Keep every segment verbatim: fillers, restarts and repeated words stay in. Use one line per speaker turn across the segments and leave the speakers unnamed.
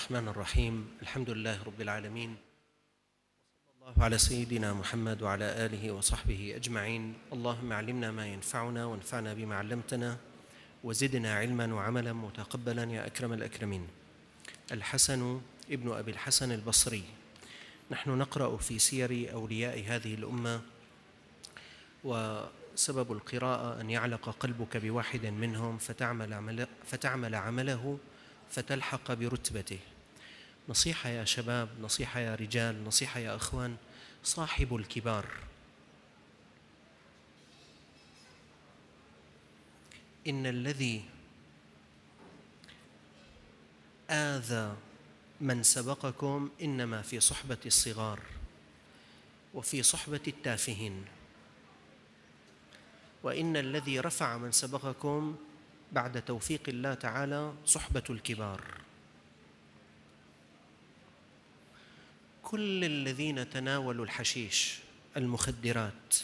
الرحمن الرحيم. الحمد لله رب العالمين، وصلى الله على سيدنا محمد وعلى آله وصحبه أجمعين. اللهم علمنا ما ينفعنا وانفعنا بما علمتنا وزدنا علما وعملا متقبلا يا أكرم الأكرمين. الحسن ابن أبي الحسن البصري. نحن نقرأ في سير أولياء هذه الأمة، وسبب القراءة أن يعلق قلبك بواحد منهم فتعمل, عمل فتعمل عمله فتلحق برتبته. نصيحة يا شباب، نصيحة يا رجال، نصيحة يا أخوان. صاحب الكبار، إن الذي آذى من سبقكم إنما في صحبة الصغار وفي صحبة التافهين، وإن الذي رفع من سبقكم بعد توفيق الله تعالى صحبة الكبار. كل الذين تناولوا الحشيش المخدرات،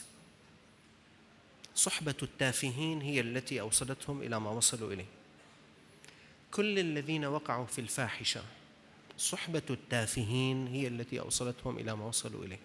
صحبة التافهين هي التي أوصلتهم إلى ما وصلوا إليه. كل الذين وقعوا في الفاحشة، صحبة التافهين هي التي أوصلتهم إلى ما وصلوا إليه.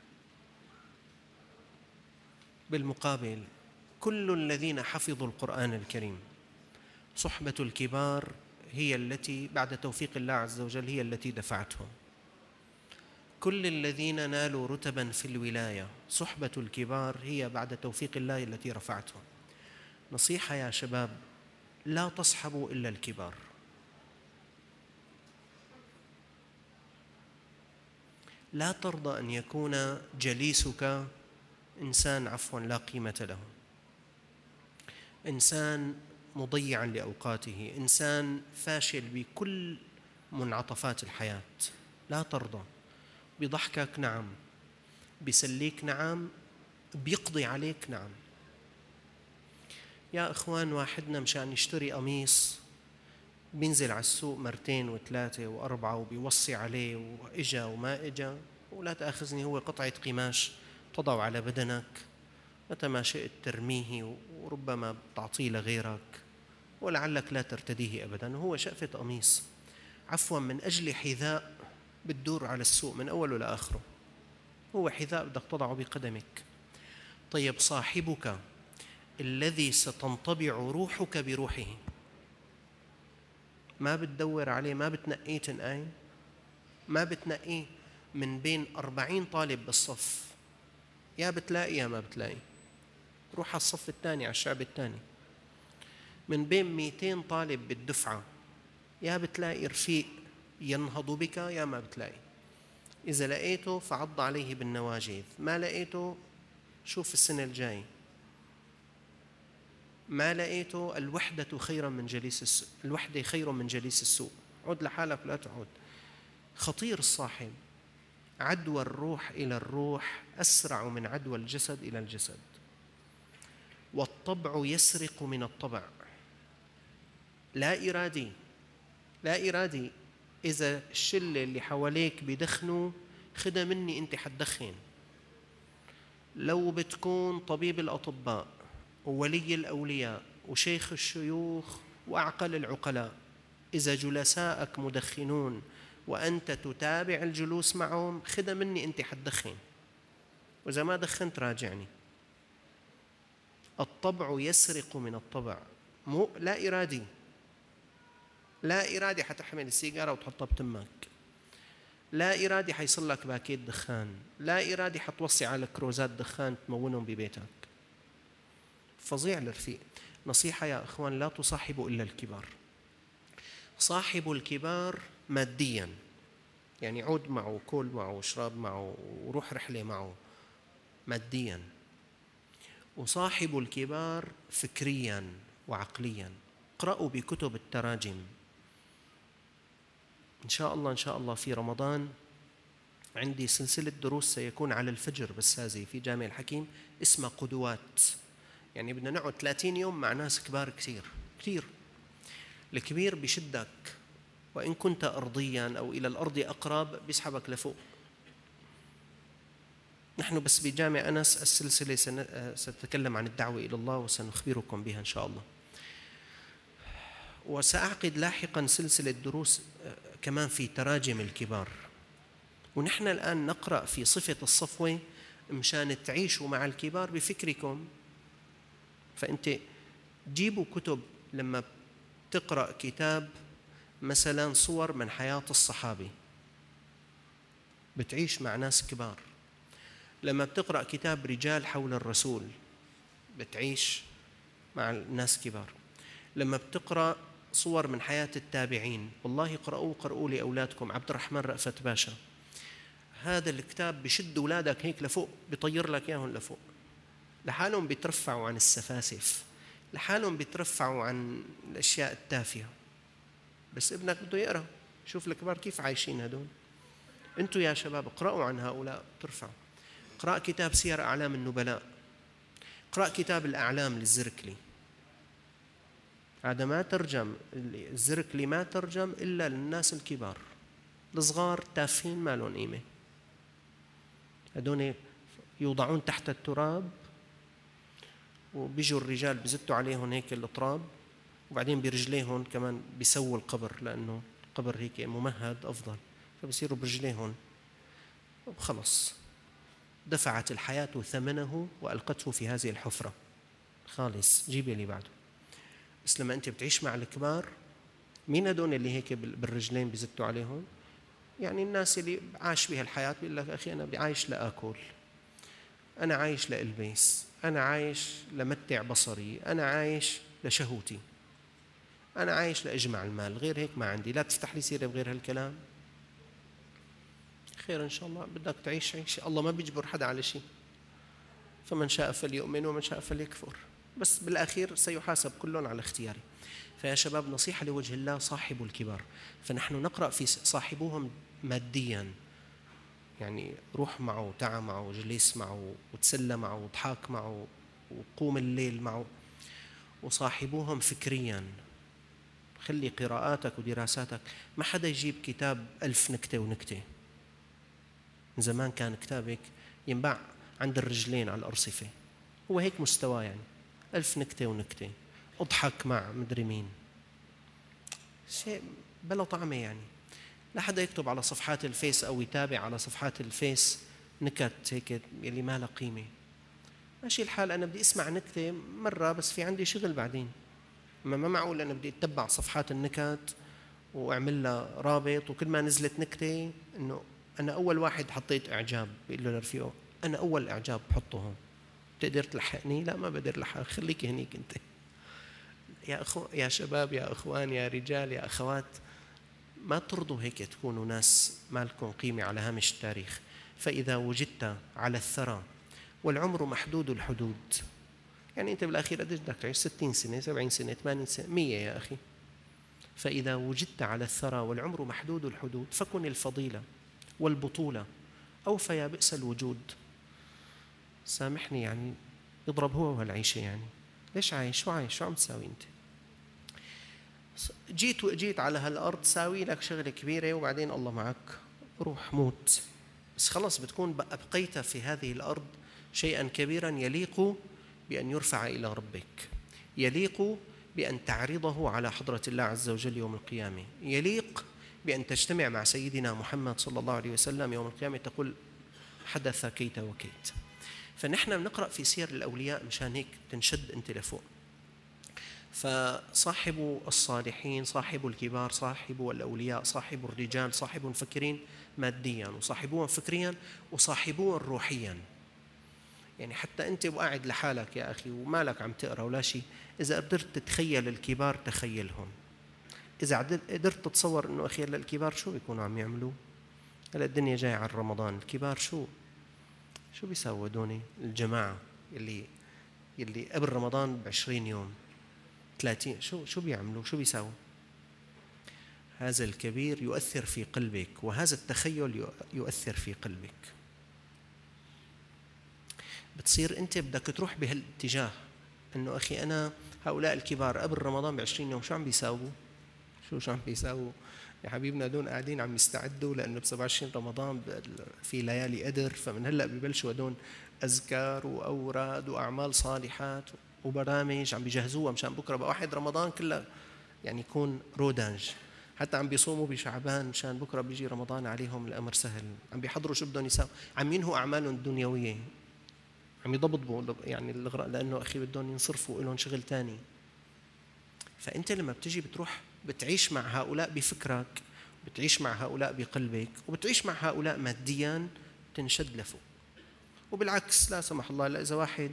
بالمقابل كل الذين حفظوا القرآن الكريم، صحبة الكبار هي التي بعد توفيق الله عز وجل هي التي دفعتهم. كل الذين نالوا رتبا في الولاية، صحبة الكبار هي بعد توفيق الله التي رفعتهم. نصيحة يا شباب، لا تصحبوا إلا الكبار. لا ترضى أن يكون جليسك إنسان عفوا لا قيمة له، إنسان مضيعا لأوقاته، إنسان فاشل بكل منعطفات الحياة. لا ترضى. بضحكك نعم، بسليك نعم، بيقضي عليك نعم. يا إخوان، واحدنا مشان يشتري قميص بينزل على السوق مرتين وثلاثة وأربعة وبيوصي عليه وإجا وما إجا، ولا تأخذني هو قطعة قماش تضع على بدنك متى ما شئت ترميه، وربما تعطيه لغيرك ولعلك لا ترتديه أبدا. هو شقفة قميص عفوا من أجل حذاء بتدور على السوق من أوله لآخره، هو حذاء بدك تضعه بقدمك. طيب صاحبك الذي ستنطبع روحك بروحه، ما بتدور عليه، ما بتنقيه تنقاي، ما بتنقيه من بين أربعين طالب بالصف، يا بتلاقي يا ما بتلاقي. روح على الصف الثاني، على الشعب الثاني، من بين مئتين طالب بالدفعة، يا بتلاقي رفيق ينهض بك يا ما بتلاقي. إذا لقيته فعض عليه بالنواجذ، ما لقيته شوف السنة الجاي، ما لقيته الوحدة خيرا من جليس السوء، الوحدة خير من جليس السوء. عد لحالك لا تعود. خطير الصاحب. عدوى الروح إلى الروح أسرع من عدوى الجسد إلى الجسد. والطبع يسرق من الطبع، لا إرادي، لا إرادي. إذا الشلة اللي حواليك بيدخنوا، خدها مني أنت حتدخن. لو بتكون طبيب الأطباء وولي الأولياء وشيخ الشيوخ وأعقل العقلاء، إذا جلساءك مدخنون وأنت تتابع الجلوس معهم، خدها مني أنت حتدخن، وإذا ما دخنت راجعني. الطبع يسرق من الطبع، مو لا إرادي، لا إرادي حتحمل السيجارة وتحطها بتمك، لا إرادي حيصل لك باكيت دخان، لا إرادي حتوصي على كروزات دخان تمونهم ببيتك. فظيع الرفيق. نصيحة يا أخوان، لا تصاحبوا إلا الكبار. صاحب الكبار ماديا، يعني عود معه، كل معه، وشراب معه، وروح رحلة معه ماديا. وصاحب الكبار فكريا وعقليا. اقرأوا بكتب التراجم إن شاء الله. إن شاء الله في رمضان عندي سلسلة دروس سيكون على الفجر بالسازي في جامع الحكيم اسمها قدوات. يعني بدنا نقعد ثلاثين يوم مع ناس كبار كثير كثير. الكبير بشدك، وإن كنت أرضيا أو إلى الأرض أقرب بيسحبك لفوق. نحن بس بجامع أنس السلسلة ستتكلم عن الدعوة إلى الله وسنخبركم بها إن شاء الله. وسأعقد لاحقا سلسلة دروس كمان في تراجم الكبار، ونحن الآن نقرأ في صفة الصفوة مشان تعيشوا مع الكبار بفكركم. فأنت جيبوا كتب، لما تقرأ كتاب مثلا صور من حياة الصحابة بتعيش مع ناس كبار، لما بتقرأ كتاب رجال حول الرسول بتعيش مع ناس كبار، لما بتقرأ صور من حياة التابعين، والله قرأوه قرأوا لأولادكم. عبد الرحمن رأفت باشا هذا الكتاب بشد أولادك هيك لفوق، بيطير لك إياهم لفوق، لحالهم بيترفعوا عن السفاسف، لحالهم بيترفعوا عن الأشياء التافهة، بس ابنك بده يقرأ. شوف الكبار كيف عايشين هدول. أنتوا يا شباب اقرأوا عن هؤلاء ترفعوا. اقرأ كتاب سير أعلام النبلاء، اقرأ كتاب الأعلام للزركلي، هذا ما ترجم، الزركلي ما ترجم إلا للناس الكبار، الصغار تافهين ما لهم قيمة، هدول يوضعون تحت التراب وبيجوا الرجال بزتوا عليهم هيك التراب، وبعدين برجليهم كمان بيسووا القبر، لأنه القبر هيك ممهد أفضل، فبصيروا برجليهم وخلص دفعت الحياة ثمنه وألقته في هذه الحفرة، خالص جيبي اللي بعده. بس لما أنت بتعيش مع الكبار، مين هدول اللي هيك بالرجلين بزتوا عليهم؟ يعني الناس اللي عاش بها الحياة بيقول لك أخي أنا عايش لأكل، أنا عايش لألبس، أنا عايش لمتع بصري، أنا عايش لشهوتي، أنا عايش لأجمع المال، غير هيك ما عندي. لا تفتح لي سيرة بغير هالكلام. خير إن شاء الله، بدك تعيش عيش، الله ما بيجبر حدا على شيء، فمن شاء فليؤمن ومن شاء فليكفر، بس بالأخير سيحاسب كلهم على اختياره. فيا شباب نصيحة لوجه الله، صاحبوا الكبار. فنحن نقرأ في صاحبوهم ماديا، يعني روح معه، تعا معه، جليس معه، وتسلى معه، وضحك معه، وقوم الليل معه. وصاحبوهم فكريا، خلي قراءاتك ودراساتك، ما حدا يجيب كتاب ألف نكتة ونكتة. من زمان كان كتابك ينباع عند الرجلين على الأرصفة، هو هيك مستوى، يعني ألف نكتة ونكتة، اضحك مع مدري مين، شيء بلا طعمة. يعني لا حدا يكتب على صفحات الفيس أو يتابع على صفحات الفيس نكت هيك يلي ما لها قيمة. ماشي الحال، أنا بدي أسمع نكتة مرة بس في عندي شغل بعدين، ما معقول أنا بدي أتبع صفحات النكت وأعمل لها رابط، وكل ما نزلت نكتة إنه أنا أول واحد حطيت إعجاب، بيقول له لرفيقه أنا أول إعجاب بحطه هون، بتقدر تلحقني؟ لا ما بقدر لحق، خليك هنيك أنت. يا أخو يا شباب يا أخوان يا رجال يا أخوات، ما ترضوا هيك تكونوا ناس ما لكم قيمة على هامش التاريخ. فإذا وجدت على الثرى والعمر محدود الحدود، يعني أنت بالأخير قديش بدك تعيش؟ ستين سنة، سبعين سنة، ثمانين سنة، مية يا أخي. فإذا وجدت على الثرى والعمر محدود الحدود فكن الفضيلة والبطولة أوفى يا بئس الوجود. سامحني يعني يضرب هو وهالعيشة، يعني ليش عايش؟ شو عايش؟ شو عم تساوي أنت؟ جيت وجيت على هالأرض ساوي لك شغلة كبيرة وبعدين الله معك، روح موت، بس خلص بتكون أبقيت في هذه الأرض شيئا كبيرا يليق بأن يرفع إلى ربك، يليق بأن تعرضه على حضرة الله عز وجل يوم القيامة، يليق بأن تجتمع مع سيدنا محمد صلى الله عليه وسلم يوم القيامة تقول حدث كيت وكيت. فنحن بنقرأ في سير الأولياء مشان هيك تنشد أنت لفوق. فصاحبوا الصالحين، صاحبوا الكبار، صاحبوا الأولياء، صاحبوا الرجال، صاحبوا المفكرين ماديا، وصاحبوهم فكريا، وصاحبوهم روحيا. يعني حتى أنت وقاعد لحالك يا أخي ومالك عم تقرأ ولا شيء، إذا قدرت تتخيل الكبار تخيلهم، إذا قدرت تتصور إنه أخي الكبار شو بيكونوا عم يعملوا هلا الدنيا جاية على رمضان، الكبار شو شو بيساووا دوني الجماعة اللي اللي قبل رمضان بعشرين يوم ثلاثين، شو شو بيعملوا؟ شو بيساووا؟ هذا الكبير يؤثر في قلبك، وهذا التخيل يؤثر في قلبك. بتصير أنت بدك تروح بهالاتجاه إنه أخي أنا هؤلاء الكبار قبل رمضان بعشرين يوم شو عم بيساووا؟ شو شو عم بيساووا؟ يا حبيبنا دون قاعدين عم يستعدوا لأنه بسبعة وعشرين رمضان في ليالي قدر، فمن هلأ ببلشوا هدول أذكار وأوراد وأعمال صالحات وبرامج عم بيجهزوها مشان بكرة بقى واحد رمضان كله يعني يكون رودانج. حتى عم بيصوموا بشعبان مشان بكرة بيجي رمضان عليهم الأمر سهل، عم بيحضروا شو بدهم يساووا، عم ينهوا أعمالهم الدنيوية، عم يضبطوا يعني الإغراء، لأنه أخي بدهم ينصرفوا لهم شغل تاني. فأنت لما بتجي بتروح بتعيش مع هؤلاء بفكرك، بتعيش مع هؤلاء بقلبك، وبتعيش مع هؤلاء ماديا، تنشد لفوق. وبالعكس لا سمح الله، لا إذا واحد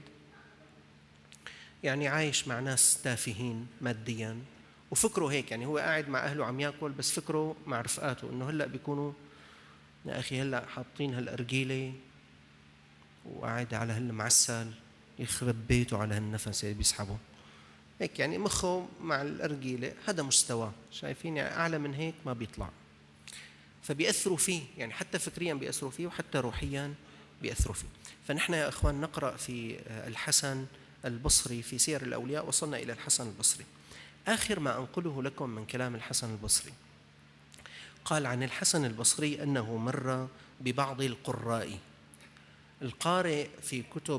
يعني عايش مع ناس تافهين ماديا وفكره هيك، يعني هو قاعد مع أهله عم يأكل بس فكره مع رفقاته إنه هلأ بيكونوا يا أخي هلأ حاطين هالأرجيلة وقاعد على هالمعسل يخرب بيته على هالنفس اللي بيسحبه هيك، يعني مخه مع الأرجيلة، هذا مستواه، شايفين يعني أعلى من هيك ما بيطلع. فبيأثروا فيه، يعني حتى فكريا بيأثروا فيه وحتى روحيا بيأثروا فيه. فنحن يا أخوان نقرأ في الحسن البصري في سير الأولياء، وصلنا إلى الحسن البصري. آخر ما أنقله لكم من كلام الحسن البصري، قال عن الحسن البصري أنه مر ببعض القراء. القارئ في كتب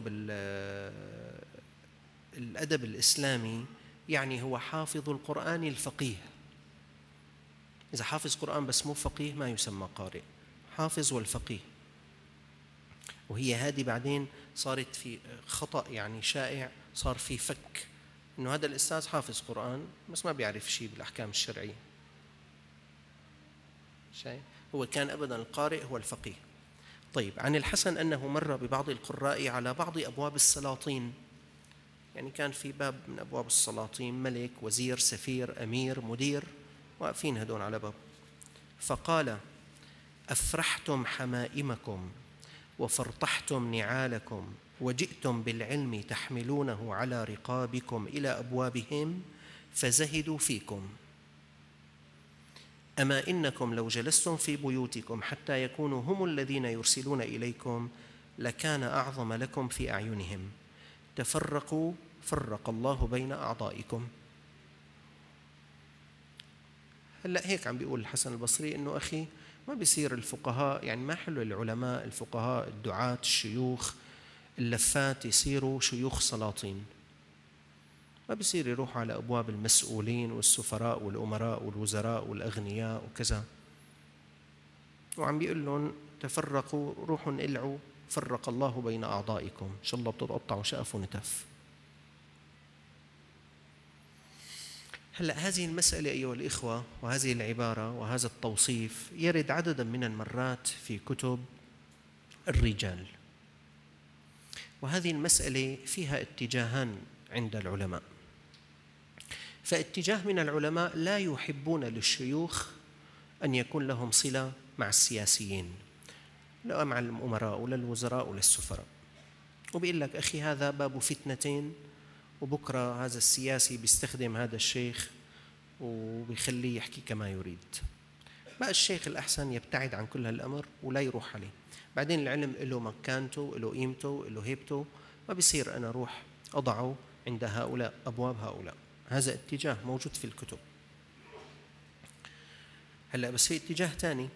الأدب الإسلامي يعني هو حافظ القرآن الفقيه. إذا حافظ قرآن بس مو فقيه ما يسمى قارئ، حافظ والفقيه. وهي هذه بعدين صارت في خطأ يعني شائع، صار في فك إنه هذا الأستاذ حافظ قرآن بس ما بيعرف شيء بالأحكام الشرعية. شايف؟ هو كان أبدا القارئ هو الفقيه. طيب، عن الحسن أنه مر ببعض القراء على بعض أبواب السلاطين، يعني كان في باب من أبواب السلاطين، ملك، وزير، سفير، أمير، مدير، واقفين هدول على باب. فقال: أفرحتم حمائمكم وفرطحتم نعالكم وجئتم بالعلم تحملونه على رقابكم إلى أبوابهم فزهدوا فيكم. أما إنكم لو جلستم في بيوتكم حتى يكونوا هم الذين يرسلون إليكم لكان أعظم لكم في أعينهم. تفرقوا فرق الله بين أعضائكم. هلأ هيك عم بيقول الحسن البصري إنه أخي ما بيصير الفقهاء، يعني ما حلو العلماء الفقهاء الدعاة الشيوخ اللفات يصيروا شيوخ سلاطين، ما بيصير يروحوا على أبواب المسؤولين والسفراء والأمراء والوزراء والأغنياء وكذا، وعم بيقول لهم تفرقوا، روحوا انقلعوا، فرق الله بين أعضائكم، إن شاء الله بتتقطعوا شقف ونتف. هلأ هذه المسألة أيها الإخوة وهذه العبارة وهذا التوصيف يرد عددا من المرات في كتب الرجال، وهذه المسألة فيها اتجاهان عند العلماء. فاتجاه من العلماء لا يحبون للشيوخ أن يكون لهم صلة مع السياسيين، لا مع الأمراء ولا الوزراء ولا السفراء، وبيقول لك أخي هذا باب فتنتين، وبكرة هذا السياسي بيستخدم هذا الشيخ وبيخليه يحكي كما يريد. بقى الشيخ الأحسن يبتعد عن كل هالأمر ولا يروح عليه. بعدين العلم له مكانته، له قيمته، له هيبته، ما بيصير أنا أروح أضعه عند هؤلاء أبواب هؤلاء. هذا اتجاه موجود في الكتب. هلأ بس في اتجاه ثاني،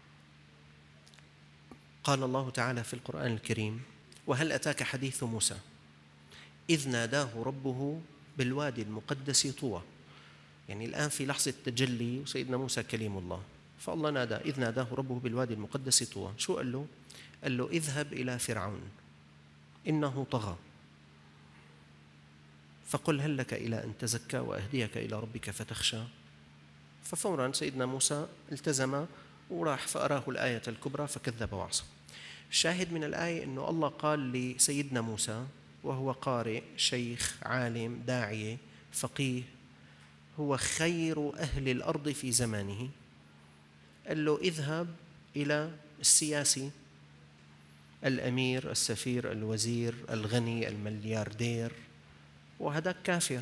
قال الله تعالى في القرآن الكريم: وهل أتاك حديث موسى إذ ناداه ربه بالوادي المقدس طوى. يعني الآن في لحظة تجلي وسيدنا موسى كليم الله، فالله نادى إذ ناداه ربه بالوادي المقدس طوى. شو قال له؟ قال له: اذهب إلى فرعون إنه طغى فقل هل لك إلى أن تزكى وأهديك إلى ربك فتخشى. ففورا سيدنا موسى التزم وراح فأراه الآية الكبرى فكذب وعصى. الشاهد من الآية أنه الله قال لسيدنا موسى وهو قارئ شيخ عالم داعية فقيه، هو خير أهل الأرض في زمانه، قال له اذهب إلى السياسي الأمير السفير الوزير الغني الملياردير، وهذا كافر.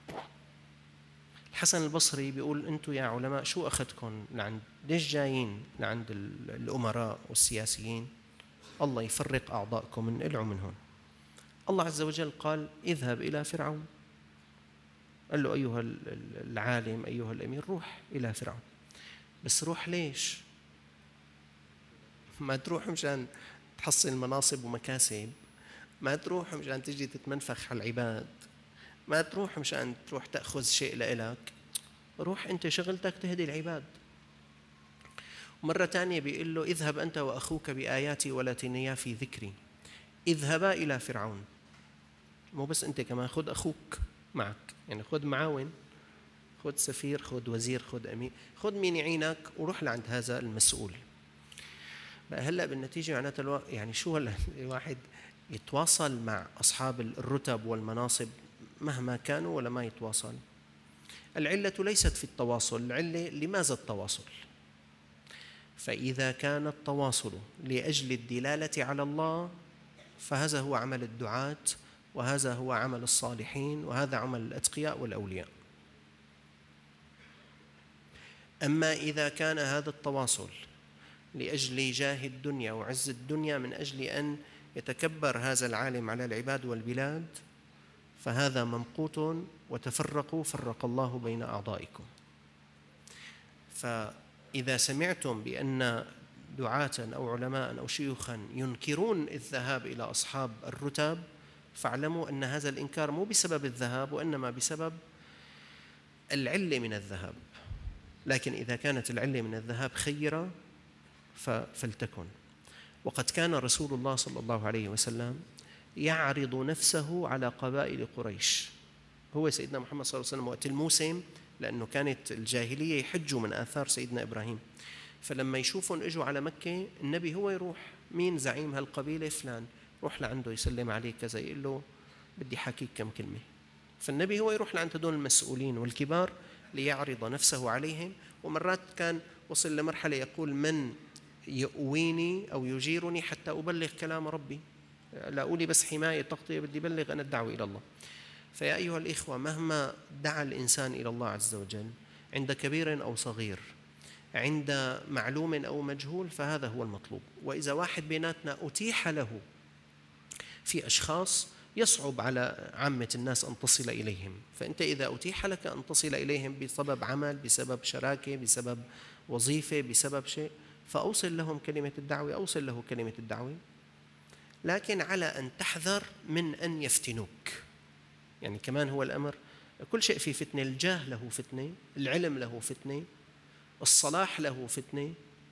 الحسن البصري بيقول أنتم يا علماء شو أخذكم لعند، ليش جايين لعند الأمراء والسياسيين؟ الله يفرق أعضائكم، انقلعوا منهم. الله عز وجل قال اذهب إلى فرعون، قال له أيها العالم أيها الأمير روح إلى فرعون. بس روح ليش؟ ما تروح مشان تحصل مناصب ومكاسب، ما تروح مشان تجي تتمنفخ على العباد، ما تروح مشان تروح تأخذ شيء لإلك، روح أنت شغلتك تهدي العباد. مرة تانية بيقول له اذهب أنت وأخوك بآياتي ولا تنيا في ذكري، اذهبا إلى فرعون. مو بس أنت، كمان خذ أخوك معك، يعني خذ معاون، خذ سفير، خذ وزير، خذ أمير، خذ مين يعينك وروح لعند هذا المسؤول. بقى هلأ بالنتيجة معناتها الو... يعني شو هلا الواحد يتواصل مع أصحاب الرتب والمناصب مهما كانوا ولا ما يتواصل؟ العلة ليست في التواصل، العلة لماذا التواصل؟ فإذا كان التواصل لأجل الدلالة على الله فهذا هو عمل الدعاة، وهذا هو عمل الصالحين، وهذا عمل الأتقياء والأولياء. أما إذا كان هذا التواصل لأجل جاه الدنيا وعز الدنيا من أجل أن يتكبر هذا العالم على العباد والبلاد فهذا ممقوت، وتفرقوا فرق الله بين أعضائكم. فإذا سمعتم بأن دعاة أو علماء أو شيوخا ينكرون الذهاب إلى أصحاب الرتب فاعلموا أن هذا الإنكار مو بسبب الذهاب، وإنما بسبب العلة من الذهاب. لكن إذا كانت العلة من الذهاب خيرة فلتكن. وقد كان رسول الله صلى الله عليه وسلم يعرض نفسه على قبائل قريش. هو سيدنا محمد صلى الله عليه وسلم وقت الموسم، لأنه كانت الجاهلية يحجوا من آثار سيدنا إبراهيم، فلما يشوفون إجوا على مكة النبي هو يروح، مين زعيم هالقبيلة؟ فلان، روح لعنده يسلم عليه كذا، يقول له بدي حكيك كم كلمة. فالنبي هو يروح لعند هدول المسؤولين والكبار ليعرض نفسه عليهم. ومرات كان وصل لمرحلة يقول من يؤويني أو يجيرني حتى أبلغ كلام ربي، لا أولي بس حماية تغطية، بدي بلغ أنا الدعوة إلى الله. فيا أيها الإخوة، مهما دعا الإنسان إلى الله عز وجل عند كبير أو صغير، عند معلوم أو مجهول، فهذا هو المطلوب. وإذا واحد بيناتنا أتيح له في أشخاص يصعب على عامة الناس أن تصل إليهم، فأنت إذا أتيح لك أن تصل إليهم بسبب عمل، بسبب شراكة، بسبب وظيفة، بسبب شيء، فأوصل لهم كلمة الدعوة، أوصل له كلمة الدعوة، لكن على أن تحذر من أن يفتنوك. يعني كمان هو الأمر، كل شيء فيه فتنة، الجاه له فتنة، العلم له فتنة، الصلاح له فتنة،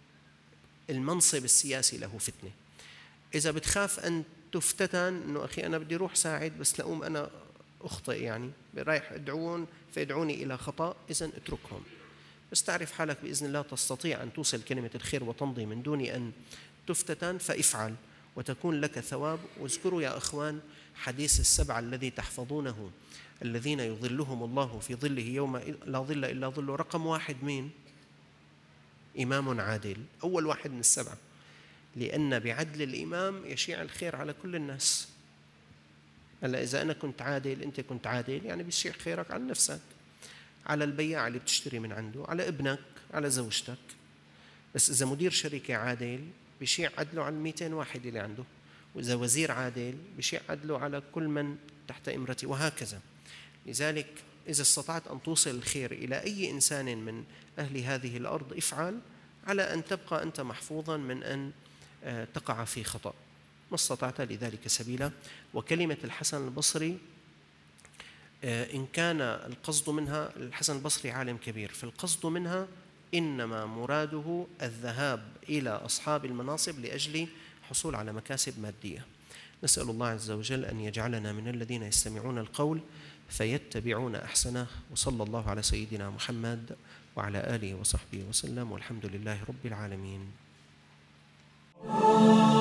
المنصب السياسي له فتنة. إذا بتخاف أن تفتتن إنه أخي أنا بدي روح ساعد بس لأقوم أنا أخطئ، يعني رايح أدعون فيدعوني إلى خطأ، إذن اتركهم. بس تعرف حالك بإذن الله تستطيع أن توصل كلمة الخير وتمضي من دون أن تفتتن، فافعل وتكون لك ثواب. واذكروا يا أخوان حديث السبعة الذي تحفظونه الذين يظلهم الله في ظله يوم لا ظل إلا ظله. رقم واحد مين؟ إمام عادل، أول واحد من السبعة، لأن بعدل الإمام يشيع الخير على كل الناس. هلا إذا أنا كنت عادل، أنت كنت عادل، يعني بيشيع خيرك على نفسك، على البياع اللي بتشتري من عنده، على ابنك، على زوجتك. بس إذا مدير شركة عادل بيشيع عدله على المئتين واحد اللي عنده، وإذا وزير عادل بيشيع عدله على كل من تحت إمرته، وهكذا. لذلك إذا استطعت أن توصل الخير إلى أي إنسان من أهل هذه الأرض افعل، على أن تبقى أنت محفوظا من أن تقع في خطأ، ما استطعت لذلك سبيلا. وكلمة الحسن البصري إن كان القصد منها، الحسن البصري عالم كبير، فالقصد منها إنما مراده الذهاب إلى أصحاب المناصب لأجل حصول على مكاسب مادية. نسأل الله عز وجل أن يجعلنا من الذين يستمعون القول فيتبعون أحسنه. وصلى الله على سيدنا محمد وعلى آله وصحبه وسلم، والحمد لله رب العالمين.